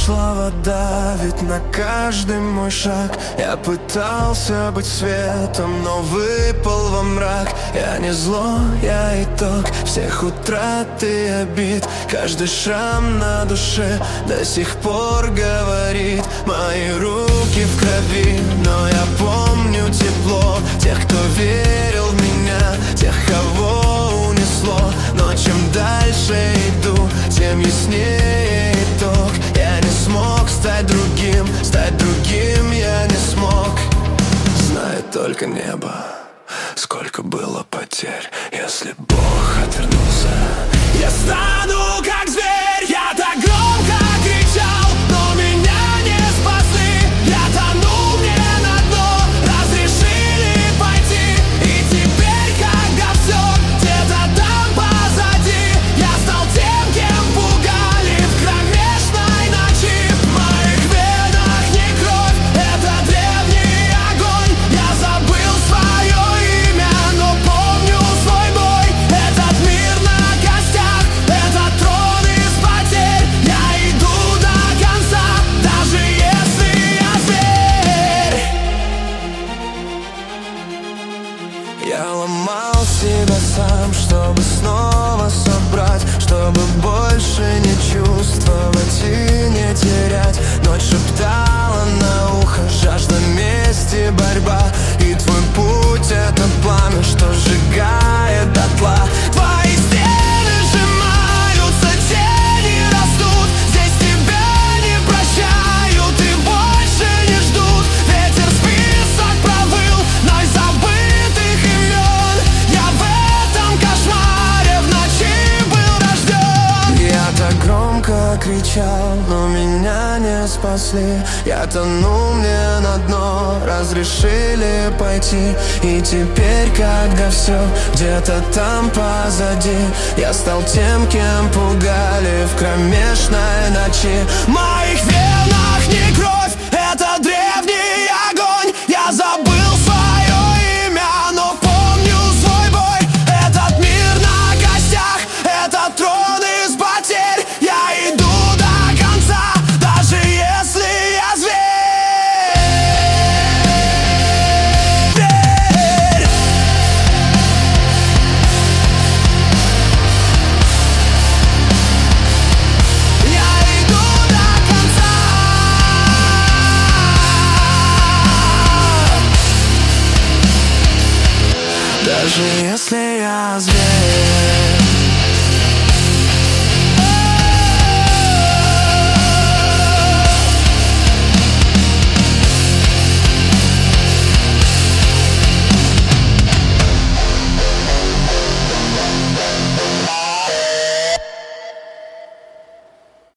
шла вода, ведь на каждый мой шаг я пытался быть светом, но выпал во мрак. Я не зло, я итог всех утрат и обид. Каждый шрам на душе до сих пор говорит: мои руки в крови, но я помню тепло тех, кто верил в меня, тех, кого унесло. Но чем дальше иду, тем яснее итог. Я не смог стать другим я не смог. Знает только небо, сколько было потерь. Если Бог отвернулся, я стану как зверь. Я так громко кричал, но меня не спасли. Я тону, мне на дно разрешили пойти. И теперь, когда все где-то там позади, я стал тем, кем пугали в кромешной ночи. В моих венах не кровь, это древний огонь. Я забыл свое имя, но помню свой бой. Этот мир на костях, это трон из потерь. Я иду до конца, даже если я зверь. Я ломал себя сам, чтобы снова собрать, чтобы больше не чувствовать и не терять. Ночь шептала на ухо: жажда мести, борьба. И твой путь — это пламя, что сжигает дотла. Твои стены сжимаются, тени растут. Здесь тебя не прощают и больше не ждут. Ветер список провыл вновь забытых имен. Я в этом кошмаре в ночи был рожден. Я так громко кричал, но меня не спасли. Я тону, мне на дно разрешили пойти. И теперь, когда все где-то там позади, я стал тем, кем пугали в кромешной ночи. В моих венах не кровь, это древний огонь. Я забыл свое имя, но помню свой бой. Этот мир на костях, это трон из потерь. Я иду до конца, даже если я зверь. Я иду до конца. Даже если я зверь.